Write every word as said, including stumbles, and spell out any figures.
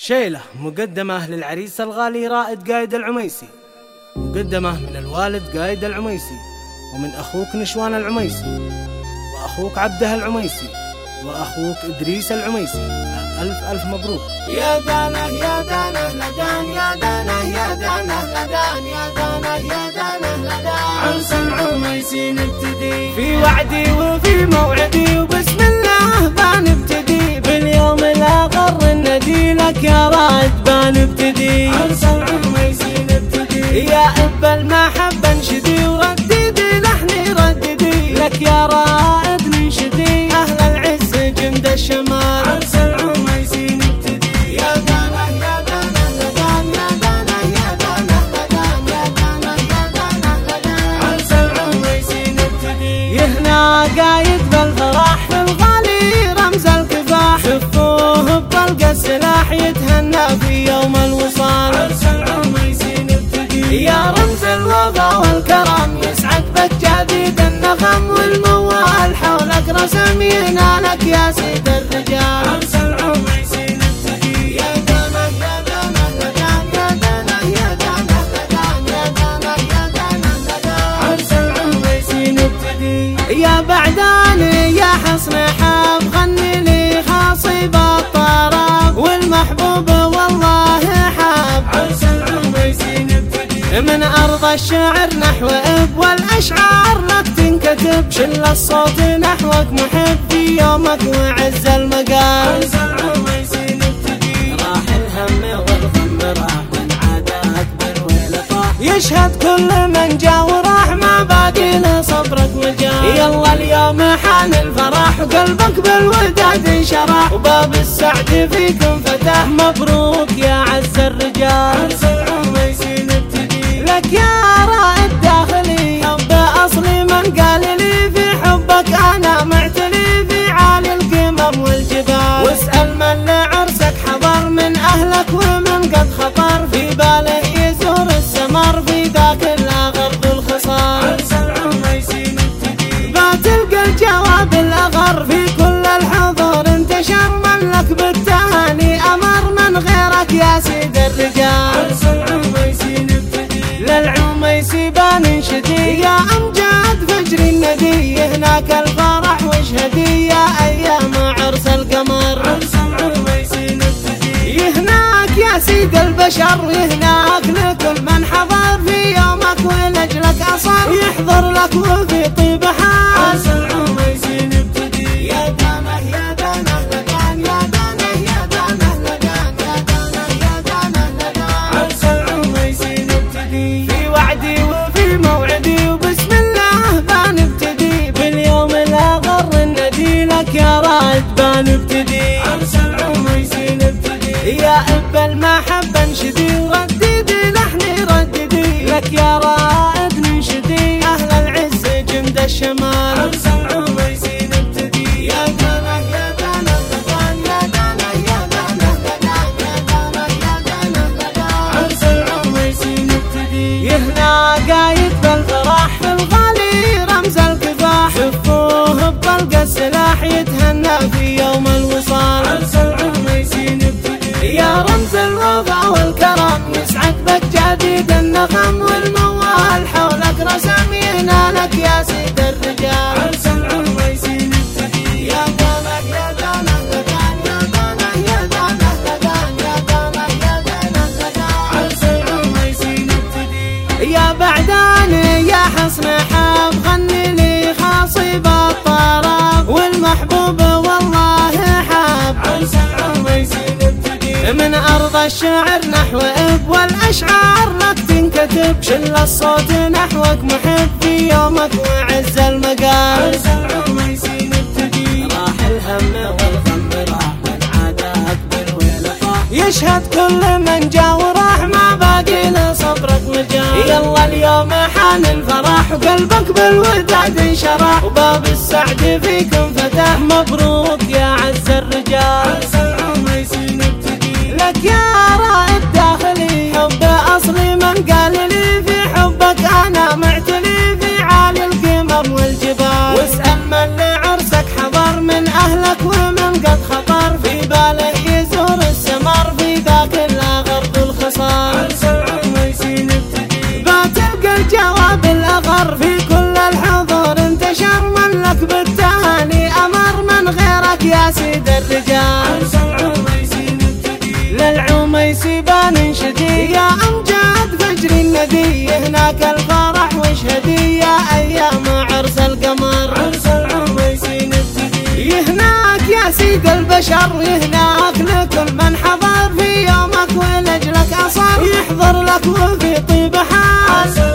شيلة مقدمة للعريس الغالي رائد قايد العميسي، مقدمة من الوالد قايد العميسي، ومن أخوك نشوان العميسي، وأخوك عبده العميسي، وأخوك إدريس العميسي. ألف ألف مبروك. يا دانه يا دانه لدان، يا دانه يا دانه لدان، يا دانه يا دانه لدان. عرس العميسي نبتدي في وعدي وفي موعدي، وبسم الله بنبتدي باليوم الآخر الندي لك يا رائد بنبتدي. عرس العميسي نبتدي يا أب المحبة انشدي، ورددي لحني رددي لك يا رائد ننشدي أهل العز جند الشمال. عرس العميسي نبتدي يا دانه يا دانه لدان، يا دانه يا دانه لدان، يا دانه يا دانه لدان. عرس العميسي نبتدي يهنا قايد بالفرح في الغالي رمز الكفاح، شفوه بطلق السلاح يتهنى في يوم الوصال. عرس العميسي نبتدي يا رمز الوفا والكرم، يسعد بك جديد النغم والموال حولك رسم ينالك يا سيد الرجال. عرس العميسي نبتدي يا دانه يا دانه لدان، يا دانه يا دانه لدان، يا دانه يا دانه لدان. عرس العميسي نبتدي يا بعداني يا حصن حاب، غني لي خاصب الطرب والمحبوب والله حاب. عرس العميسي نبتدي من أرض الشعر نحو إب، والأشعار لك تنكتب شل الصوت نحوك محب في يومك وعز المقام. عرس العميسي نبتدي راح الهم والغم راح من عادات بالويل طاح، يشهد كل من جا وراح ما باقي لصبرك مجال. يلا اليوم حان الفرح وقلبك بالوداد انشرح، وباب السعد فيك انفتح مبروك يا عز الرجال. عرس العميسي نبتدي لك يا رائد داخلي حب أصلي من قال لي في حبك أنا معتلي في عالي القمم والجبال. واسأل من لعرسك حضر من أهلك ومن قد خطر في باله يزور السمر في ذاك الآخر ذو الخصال. عرس العميسي نبتدي بتلقى الجواب الأغر في كل الحضور انتشر من لك بالتهاني أمر من غيرك يا سيد الرجال. عرس العميسي نبتدي للعميسي بننشدي يا أمجاد فجر الندي، هناك الفرح واشهدي يا أيام عرس القمر. عرس العميسي نبتدي هناك يا سيد البشر، هناك لكل من حضر في يومك ولجلك أصر يحضر لك وفي طيب حال. عرس العميسي نبتدي يا دانه يا دانه لدان، يا دانه يا دانه لدان، يا دانه يا دانه لدان. عرس العميسي نبتدي في وعدي وفي موعدي، وبسم الله بنبتدي باليوم الآخر الندي لك يا رائد بنبتدي. عرس العميسي نبتدي يا أب المحبة انشدي، ورددي لحني رددي لك يا رائد ننشدي أهل العز جند الشمال. عرس العميسي نبتدي يا دانه يا دانه لدان، يا دانه يا دانه لدان، يا دانه يا دانه لدان. عرس العميسي نبتدي يهنا قايد بالفرح في الغالي رمز الكفاح، شفوه بطلق السلاح يتهنى في يوم الوصال. عرس العميسي نبتدي يا رمز الوفا والكرم، يسعد بك جديد النغم والموال حولك رسم ينالك يا سيد الرجال. عرس العميسي نبتدي يا دانه يا دانه لدان، يا دانه يا دانه لدان، يا دانه يا دانه لدان. عرس العميسي نبتدي يا بعداني يا حصن حاب، غني لي خاصب الطرب والمحبوب والله حاب. عرس العميسي نبتدي من أرض الشعر نحو إب، والأشعار لك تنكتب شل الصوت نحوك محب في يومك وعز المقام. عرس العميسي نبتدي راح الهم والغم راح من عادات بالويل طاح، يشهد كل من جا وراح ما باقي لصبرك مجال. يلا اليوم حان الفرح وقلبك بالوداد انشرح، وباب السعد فيك انفتح مبروك يا عز الرجال. عرس العميسي نبتدي لك يا رائد داخلي حب أصلي من قال لي في حبك أنا معتلي في عالي القمم والجبال. واسأل من لعرسك حضر من أهلك ومن قد خطر في باله يزور السمر في ذا لك الفرح واشهدي يا أيام عرس القمر. عرس العميسي نبتدي هناك يا سيد البشر، هناك لكل من حضر في يومك ولجلك أصر، يحضر لك وفي طيب حال